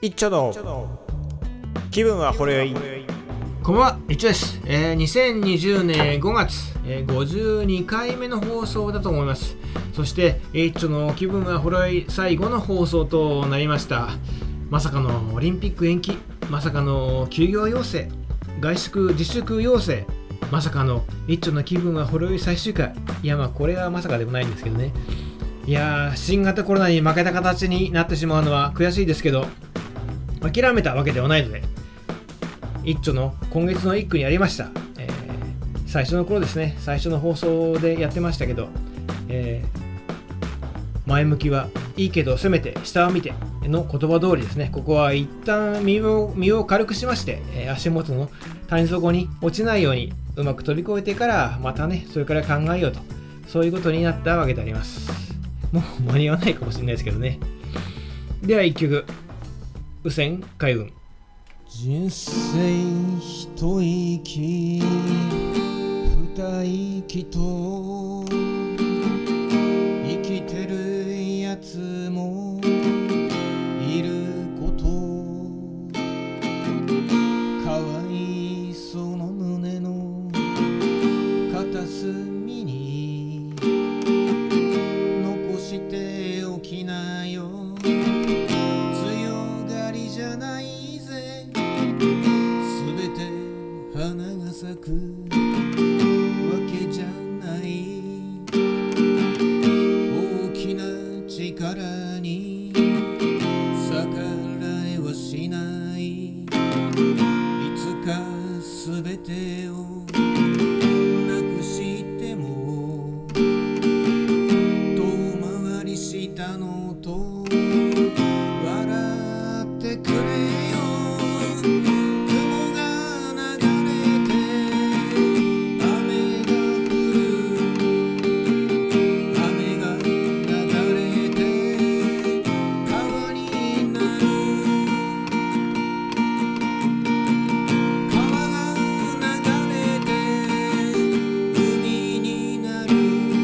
一丁の気分はほろ酔い。 こんばんは、一丁です。2020年5月、52回目の放送だと思います。そして一丁の気分はほろ酔い最後の放送となりました。まさかのオリンピック延期、まさかの休業要請、外出自粛要請、まさかの一丁の気分はほろ酔い最終回。いや、これはまさかでもないんですけどね。いやー、新型コロナに負けた形になってしまうのは悔しいですけど、諦めたわけではないので、一丁の今月の一句にありました、最初の頃ですね、最初の放送でやってましたけど、前向きはいいけどせめて下を見ての言葉通りですね。ここは一旦身を軽くしまして、足元の谷底に落ちないようにうまく飛び越えてからまたね、それから考えようと、そういうことになったわけであります。もう間に合わないかもしれないですけどね。では一曲、雨線海運。 人生一息二息と生きてるやつもいること、かわいそうの胸の片隅に残しておきなよ。強がりじゃないぜ、すべて花が咲くわけじゃない。大きな力に逆らえはしない。いつかすべてをなくしても遠回りしたのと笑ってくれよ。雲が流れて雨が降る、雨が流れて川になる、川が流れて海になる、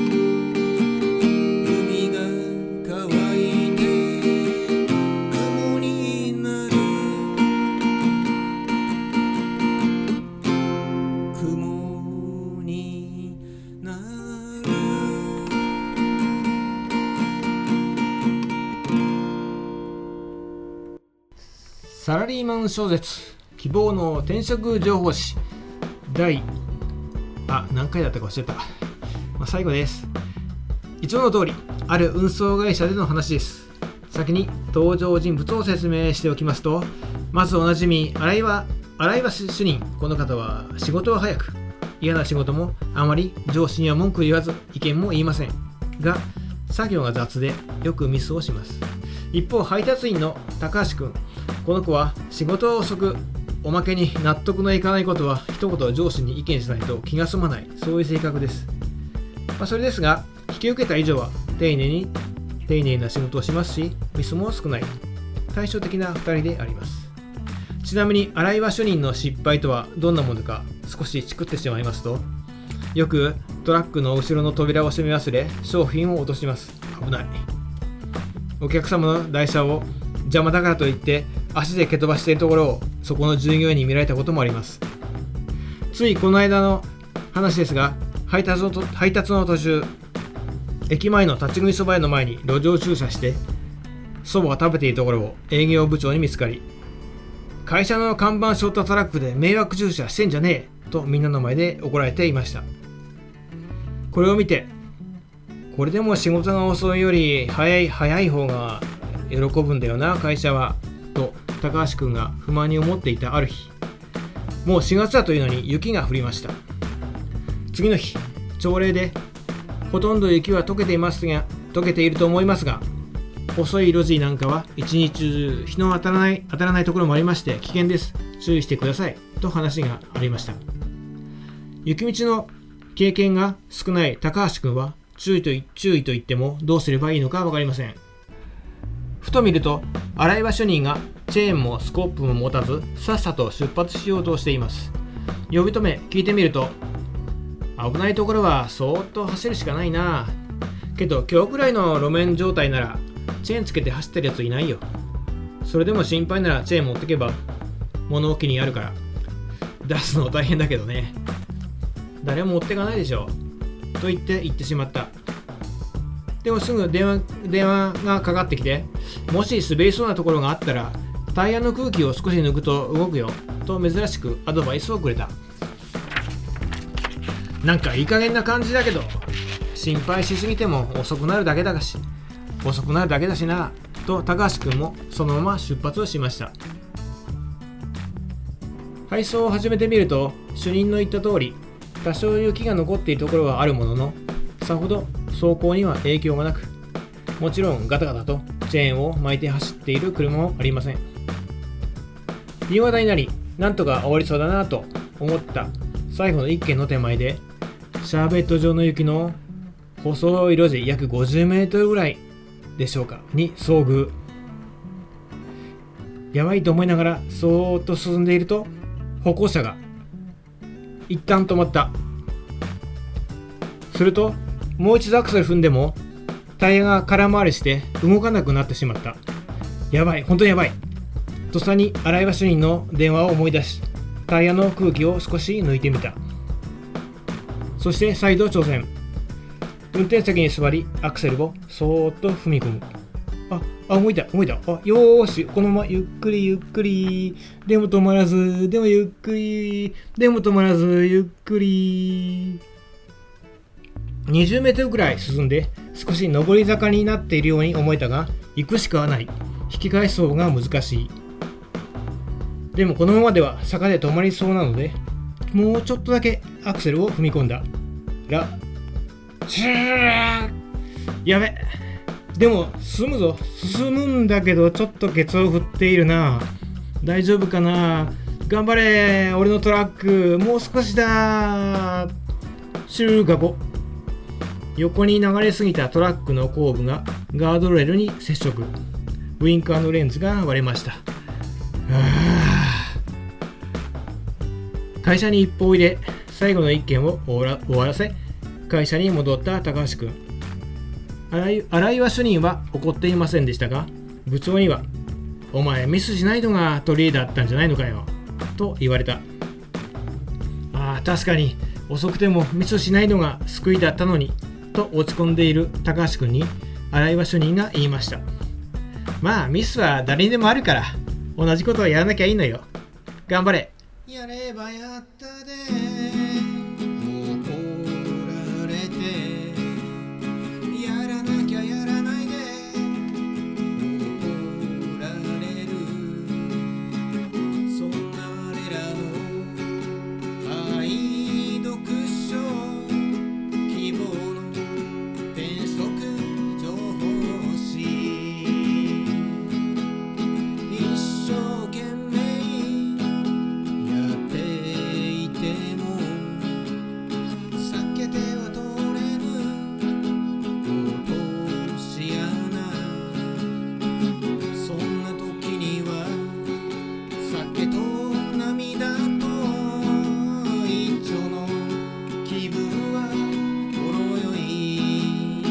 海が乾いて雲になる、雲になる。 サラリーマン小説希望の転職情報誌何回だったか忘れた、最後です。一応の通りある運送会社での話です。先に登場人物を説明しておきますと、まずおなじみ洗い場主任。この方は仕事は早く、嫌な仕事もあまり上司には文句言わず意見も言いませんが、作業が雑でよくミスをします。一方配達員の高橋くん、この子は仕事は遅く、おまけに納得のいかないことは一言上司に意見しないと気が済まない、そういう性格です。それですが引き受けた以上は丁寧な仕事をしますし、ミスも少ない対照的な2人であります。ちなみに洗い場主任の失敗とはどんなものか少しチクってしまいますと、よくトラックの後ろの扉を閉め忘れ商品を落とします。危ない。お客様の台車を邪魔だからといって足で蹴飛ばしているところをそこの従業員に見られたこともあります。ついこの間の話ですが、配達の途中、駅前の立ち食いそば屋の前に路上駐車してそばを食べているところを営業部長に見つかり、会社の看板背負ったトラックで迷惑駐車してんじゃねえとみんなの前で怒られていました。これを見て、これでも仕事が遅いより早い方が喜ぶんだよな会社はと高橋くんが不満に思っていたある日、もう4月だというのに雪が降りました。次の日、朝礼でほとんど雪は溶けていると思いますが、細い路地なんかは一日中日の当たらないところもありまして危険です、注意してくださいと話がありました。雪道の経験が少ない高橋くんは注意と言ってもどうすればいいのか分かりません。ふと見ると洗い場主任がチェーンもスコップも持たずさっさと出発しようとしています。呼び止め聞いてみると、危ないところはそーっと走るしかないな。けど今日くらいの路面状態ならチェーンつけて走ってるやついないよ。 それでも心配ならチェーン持ってけば物置にあるから。出すの大変だけどね。誰も持ってかないでしょと言ってしまった。でもすぐ電話がかかってきて、もし滑りそうなところがあったらタイヤの空気を少し抜くと動くよと珍しくアドバイスをくれた。なんかいい加減な感じだけど、心配しすぎても遅くなるだけだしなと高橋くんもそのまま出発をしました。配送を始めてみると、主任の言った通り多少雪が残っているところはあるものの、さほど走行には影響がなく、もちろんガタガタとチェーンを巻いて走っている車もありません。夕方になり、なんとか終わりそうだなと思った最後の1軒の手前で、シャーベット状の雪の細い路地約50メートルぐらいでしょうかに遭遇。やばいと思いながらそーっと進んでいると、歩行者が一旦止まった。するともう一度アクセル踏んでもタイヤが空回りして動かなくなってしまった。やばい、本当にやばい。とっさに荒岩主任の電話を思い出し、タイヤの空気を少し抜いてみた。そして再度挑戦。運転席に座りアクセルをそーっと踏み込む。動いた。よーし、このままゆっくり、でも止まらず、でもゆっくり、でも止まらず、ゆっくり。20メートルぐらい進んで少し上り坂になっているように思えたが、行くしかない。引き返す方が難しい。でもこのままでは坂で止まりそうなので、もうちょっとだけアクセルを踏み込んだら、やべ、でも進むんだけど、ちょっとケツを振っているな。大丈夫かな。頑張れ俺のトラック、もう少しだ。中学横に流れすぎたトラックの後部がガードレールに接触。ウインカーのレンズが割れました。会社に一報入れ、最後の一件を終わらせ、会社に戻った高橋くん。荒岩主任は怒っていませんでしたが、部長にはお前ミスしないのが取り柄だったんじゃないのかよと言われた。確かに遅くてもミスしないのが救いだったのにと落ち込んでいる高橋くんに荒岩主任が言いました。ミスは誰にでもあるから、同じことをやらなきゃいいのよ。頑張れ。 やればやったで怒られて、やらなきゃやらないで怒られる。そんな我らの愛読書、希望の転職情報誌、一生懸命やっていても避けては通れぬ落とし穴。そんな時には酒と涙と一丁の気分はほろ酔い。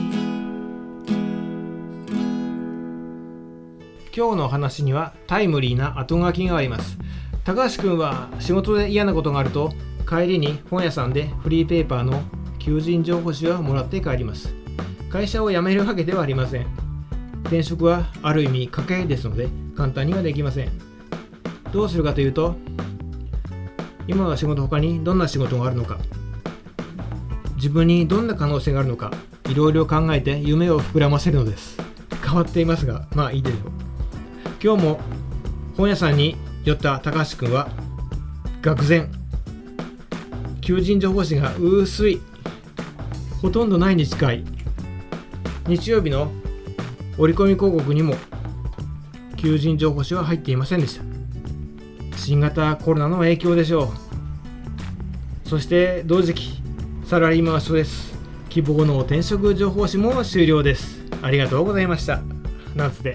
今日の話にはタイムリーな後書きがあります。高橋くんは仕事で嫌なことがあると、帰りに本屋さんでフリーペーパーの求人情報誌をもらって帰ります。会社を辞めるわけではありません。転職はある意味賭けですので簡単にはできません。どうするかというと、今の仕事他にどんな仕事があるのか、自分にどんな可能性があるのか、いろいろ考えて夢を膨らませるのです。変わっていますが、いいでしょう。今日も本屋さんに寄った高橋くんは愕然。求人情報誌が薄い、ほとんどないに近い。日曜日の折り込み広告にも求人情報誌は入っていませんでした。新型コロナの影響でしょう。そして同時期サラリーマン賞です。希望の転職情報誌も終了です。ありがとうございました。なんつって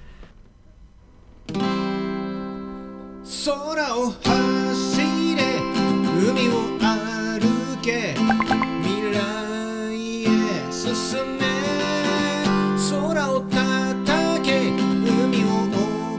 空を走れ海を歩け未来へ進め、空を叩け海を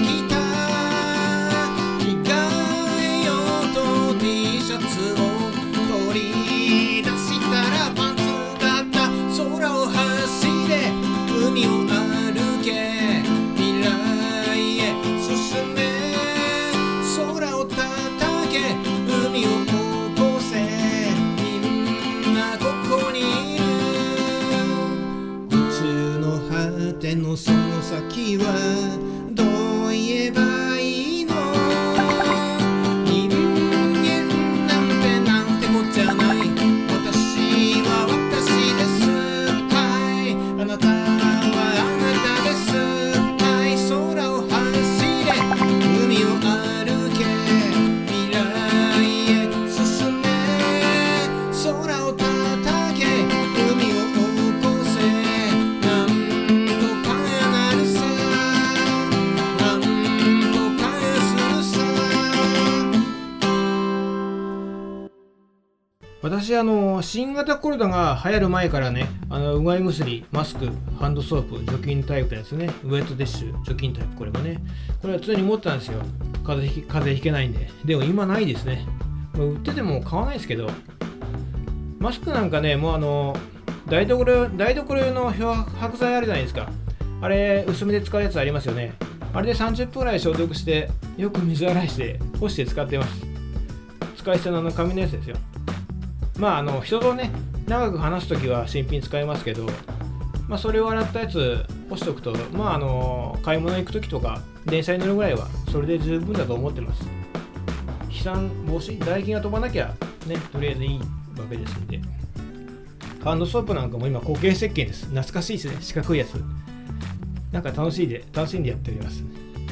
きた着替えようと T シャツを取り出したらパンツだった。空を走れ海を歩け未来へ進め空を叩け海を起こせみんなここにいる。宇宙の果てのその先はどう言えばいいの。人間なんてなんてこっちゃない。私は私です。はいあなたはあなたです。はい空を走れ海を歩け未来へ進め空を叩け海を起こせなんとかなるさなんとかするさ。 私新型コロナが流行る前からねうがい薬、マスク、ハンドソープ、除菌タイプのやつね、ウェットティッシュ、除菌タイプ、これは常に持ってたんですよ。風邪ひけないんで。でも今ないですね。もう売ってても買わないですけど、マスクなんかね、もう台所用の漂白剤あるじゃないですか。あれ薄めで使うやつありますよね。あれで30分ぐらい消毒してよく水洗いして干して使ってます。使い捨ての紙のやつですよ。人とね長く話すときは新品使いますけど、それを洗ったやつ干しておくと買い物行くときとか電車に乗るぐらいはそれで十分だと思ってます。飛散防止、唾液が飛ばなきゃねとりあえずいいわけですんで。ハンドソープなんかも今固形石鹸です。懐かしいですね。四角いやつなんか楽しんでやっております。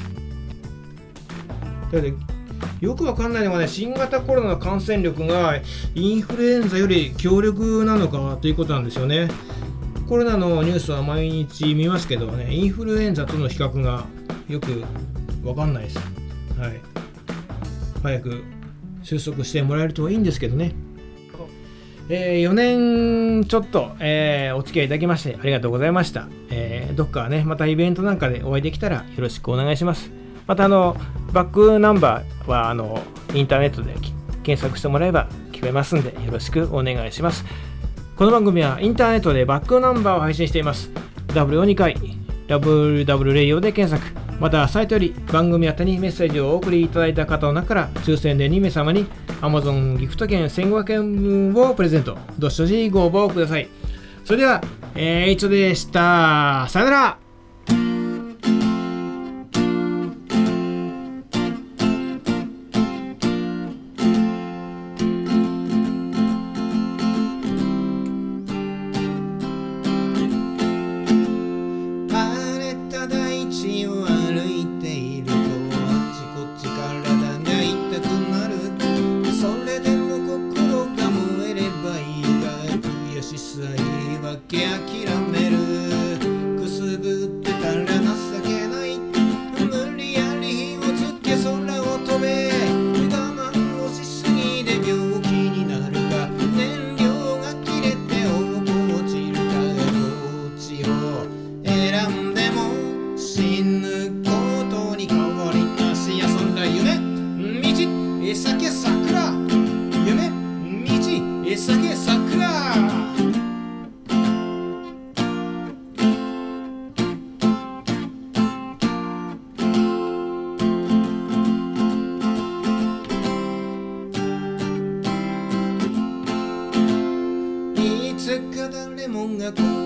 だけどよくわかんないのがね、新型コロナの感染力がインフルエンザより強力なのかということなんですよね。コロナのニュースは毎日見ますけどね、インフルエンザとの比較がよくわかんないです。はい。早く収束してもらえるといいんですけどね。4年ちょっと、お付き合いいただきましてありがとうございました。どっかね、またイベントなんかでお会いできたらよろしくお願いします。またバックナンバーはインターネットで検索してもらえば聞こえますんでよろしくお願いします。この番組はインターネットでバックナンバーを配信しています。W を2回 WW レイオで検索、またサイトより番組宛てにメッセージをお送りいただいた方の中から抽選で2名様に Amazon ギフト券1500円分をプレゼント。どしどしご応募ください。それでは、いつでした。さよなら。 誰もが